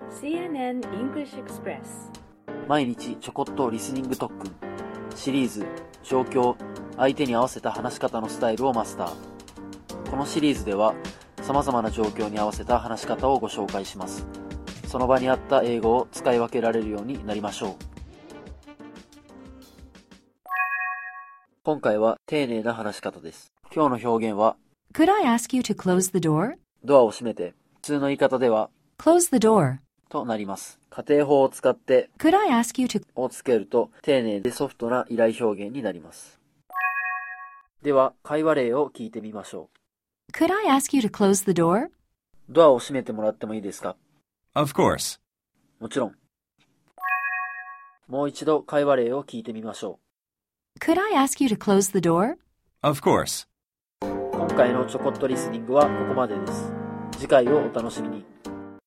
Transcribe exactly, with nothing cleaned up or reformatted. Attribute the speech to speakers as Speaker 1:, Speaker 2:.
Speaker 1: シーエヌエヌ English Express
Speaker 2: 毎日ちょこっとリスニング特訓シリーズ状況相手に合わせた話し方のスタイルをマスター。このシリーズでは様々な状況に合わせた話し方をご紹介します。その場に合った英語を使い分けられるようになりましょう。今回は丁寧な話し方です。今日の表現は
Speaker 3: Could I ask you to close the door?
Speaker 2: ドアを閉めて、普通の言い方では
Speaker 3: Close the door.
Speaker 2: となります。家庭法を使って
Speaker 3: Could I ask you to...
Speaker 2: をつけると丁寧でソフトな依頼表現になります。では会話例を聞いてみましょう。
Speaker 3: Could I ask you to close the door?
Speaker 2: ドアを閉めてもらってもいいですか？
Speaker 4: Of course.
Speaker 2: もちろん。もう一度会話例を聞いてみましょう。
Speaker 3: Could I ask you to close the door?
Speaker 4: Of course.
Speaker 2: 今回のちょこっとリスニングはここまでです。次回をお楽しみに。